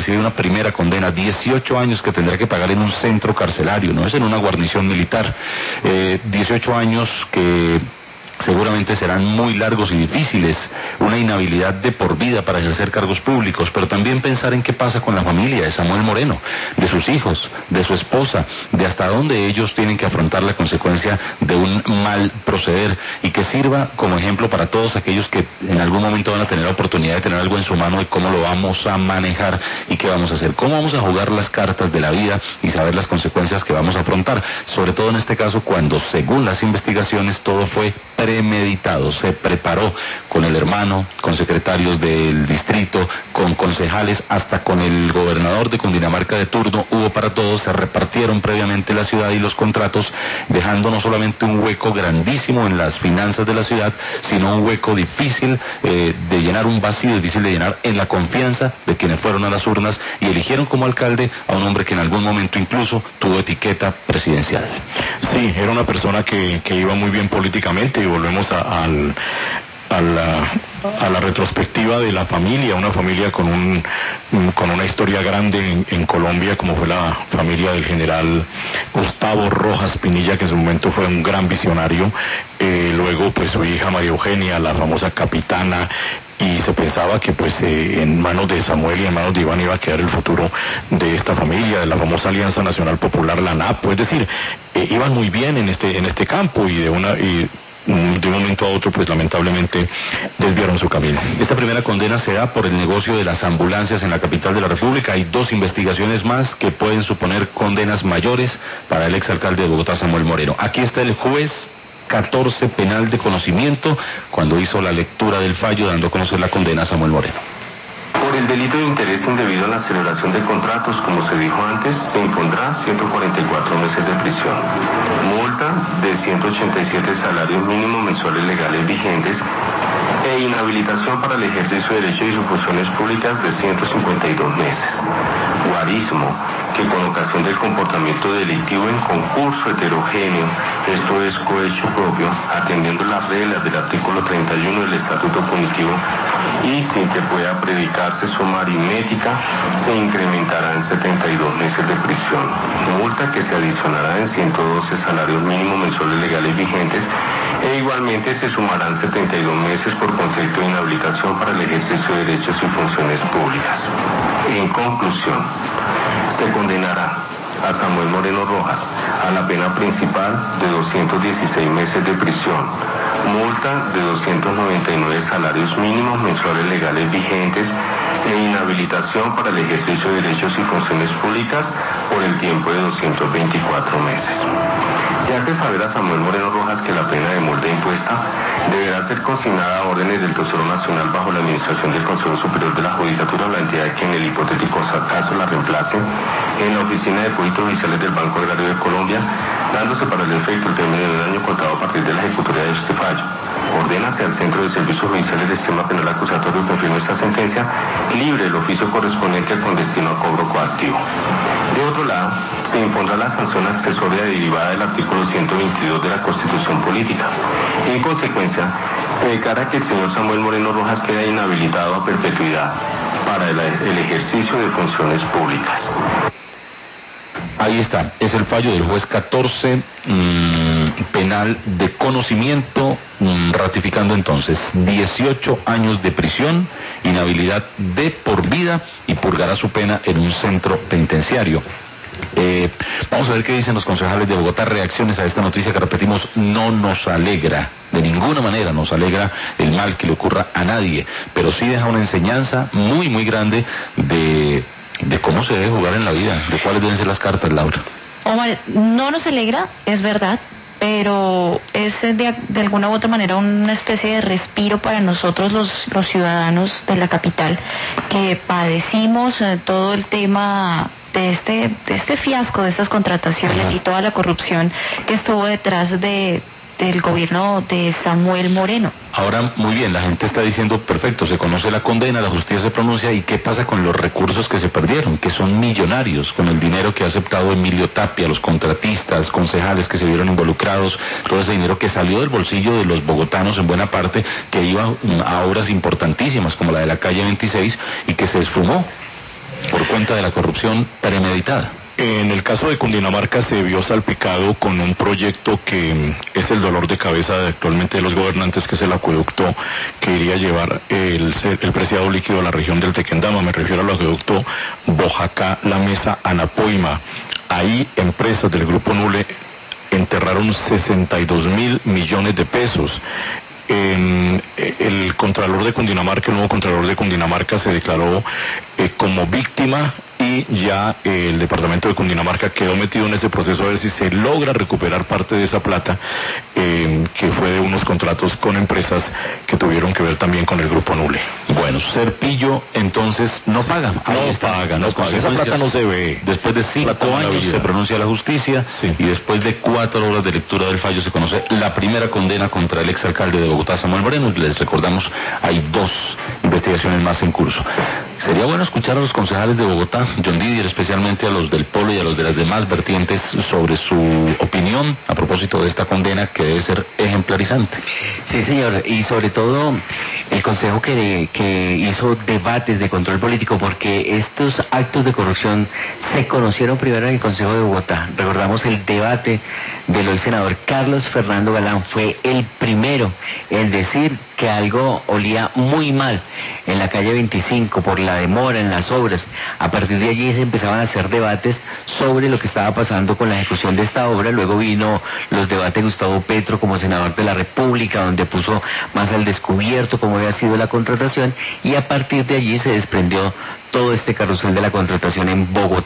recibe una primera condena, 18 años que tendrá que pagar en un centro carcelario, no es en una guarnición militar, 18 años que seguramente serán muy largos y difíciles, una inhabilidad de por vida para ejercer cargos públicos, pero también pensar en qué pasa con la familia de Samuel Moreno, de sus hijos, de su esposa, de hasta dónde ellos tienen que afrontar la consecuencia de un mal proceder, y que sirva como ejemplo para todos aquellos que en algún momento van a tener la oportunidad de tener algo en su mano, de cómo lo vamos a manejar y qué vamos a hacer, cómo vamos a jugar las cartas de la vida y saber las consecuencias que vamos a afrontar, sobre todo en este caso cuando, según las investigaciones, todo fue premeditado, se preparó con el hermano, con secretarios del distrito, con concejales, hasta con el gobernador de Cundinamarca de turno, hubo para todos, se repartieron previamente la ciudad y los contratos, dejando no solamente un hueco grandísimo en las finanzas de la ciudad, sino un hueco difícil de llenar, un vacío difícil de llenar en la confianza de quienes fueron a las urnas y eligieron como alcalde a un hombre que en algún momento incluso tuvo etiqueta presidencial. Sí, era una persona que iba muy bien políticamente, y volvemos a la retrospectiva de la familia, una familia con una historia grande en Colombia, como fue la familia del general Gustavo Rojas Pinilla, que en su momento fue un gran visionario, luego pues su hija María Eugenia, la famosa capitana, y se pensaba que pues en manos de Samuel y en manos de Iván iba a quedar el futuro de esta familia, de la famosa Alianza Nacional Popular, la ANAP, es decir, iban muy bien en este campo, y de un momento a otro pues lamentablemente desviaron su camino. Esta primera condena se da por el negocio de las ambulancias en la capital de la República. Hay 2 investigaciones más que pueden suponer condenas mayores para el exalcalde de Bogotá, Samuel Moreno. Aquí está el juez 14 penal de conocimiento cuando hizo la lectura del fallo, dando a conocer la condena a Samuel Moreno. Por el delito de interés indebido en la celebración de contratos, como se dijo antes, se impondrá 144 meses de prisión, multa de 187 salarios mínimos mensuales legales vigentes e inhabilitación para el ejercicio de derechos y sus funciones públicas de 152 meses. Guarismo, que con ocasión del comportamiento delictivo en concurso heterogéneo, esto es cohecho propio, atendiendo las reglas del artículo 31 del Estatuto Punitivo y sin que pueda predicarse suma aritmética, se incrementará en 72 meses de prisión, multa que se adicionará en 112 salarios mínimos mensuales legales vigentes, e igualmente se sumarán 72 meses por concepto de inhabilitación para el ejercicio de derechos y funciones públicas. En conclusión, se condenará a Samuel Moreno Rojas a la pena principal de 216 meses de prisión, multa de 299 salarios mínimos mensuales legales vigentes e inhabilitación para el ejercicio de derechos y funciones públicas por el tiempo de 224 meses. Se hace saber a Samuel Moreno Rojas que la pena de multa impuesta deberá ser consignada a órdenes del Tesoro Nacional bajo la administración del Consejo Superior de la Judicatura, o la entidad que en el hipotético caso la reemplace, en la Oficina de Depósitos Judiciales del Banco Agrario de Colombia, dándose para el efecto el término de un año contado a partir de la ejecutoria de este fallo. Ordénase al Centro de Servicios Judiciales del Sistema Penal Acusatorio que confirme esta sentencia, libre el oficio correspondiente con destino a cobro coactivo. De otro lado, se impondrá la sanción accesoria derivada del artículo 122 de la Constitución Política. En consecuencia, se declara que el señor Samuel Moreno Rojas queda inhabilitado a perpetuidad para el ejercicio de funciones públicas. Ahí está, es el fallo del juez 14 penal de conocimiento, ratificando entonces 18 años de prisión, inhabilidad de por vida, y purgará su pena en un centro penitenciario. Vamos a ver qué dicen los concejales de Bogotá. Reacciones a esta noticia que, repetimos, no nos alegra, de ninguna manera nos alegra el mal que le ocurra a nadie, pero sí deja una enseñanza muy muy grande de cómo se debe jugar en la vida, de cuáles deben ser las cartas, Laura. Omar, no nos alegra, es verdad, pero es de alguna u otra manera una especie de respiro para nosotros los ciudadanos de la capital, que padecimos todo el tema de este fiasco, de estas contrataciones y toda la corrupción que estuvo detrás del gobierno de Samuel Moreno. Ahora, muy bien, la gente está diciendo, perfecto, se conoce la condena, la justicia se pronuncia, ¿y qué pasa con los recursos que se perdieron? Que son millonarios, con el dinero que ha aceptado Emilio Tapia, los contratistas, concejales que se vieron involucrados, todo ese dinero que salió del bolsillo de los bogotanos en buena parte, que iba a obras importantísimas como la de la calle 26 y que se esfumó. por cuenta de la corrupción premeditada. En el caso de Cundinamarca se vio salpicado con un proyecto que es el dolor de cabeza actualmente de los gobernantes, que es el acueducto que iría a llevar el preciado líquido a la región del Tequendama. Me refiero al acueducto Bojacá-La Mesa-Anapoima. Ahí empresas del Grupo Nule enterraron 62.000 millones de pesos. El Contralor de Cundinamarca, el nuevo Contralor de Cundinamarca, se declaró como víctima, y ya el departamento de Cundinamarca quedó metido en ese proceso a ver si se logra recuperar parte de esa plata que fue de unos contratos con empresas que tuvieron que ver también con el Grupo Nule. Bueno, Serpillo entonces no paga. No paga. Esa plata no se ve. Después de 5 años se pronuncia la justicia, sí, y después de 4 horas de lectura del fallo se conoce la primera condena contra el exalcalde de Bogotá, Samuel Moreno. Les recordamos, hay 2 investigaciones más en curso. Sería bueno escuchar a los concejales de Bogotá, John Didier, especialmente a los del Polo y a los de las demás vertientes, sobre su opinión a propósito de esta condena que debe ser ejemplarizante. Sí, señor, y sobre todo el Consejo que hizo debates de control político, porque estos actos de corrupción se conocieron primero en el Consejo de Bogotá. Recordamos el debate del hoy senador Carlos Fernando Galán, fue el primero en decir que algo olía muy mal en la calle 25 por la demora en las obras. A partir de allí se empezaban a hacer debates sobre lo que estaba pasando con la ejecución de esta obra. Luego vino los debates de Gustavo Petro como senador de la República, donde puso más al descubierto cómo había sido la contratación, y a partir de allí se desprendió todo este carrusel de la contratación en Bogotá.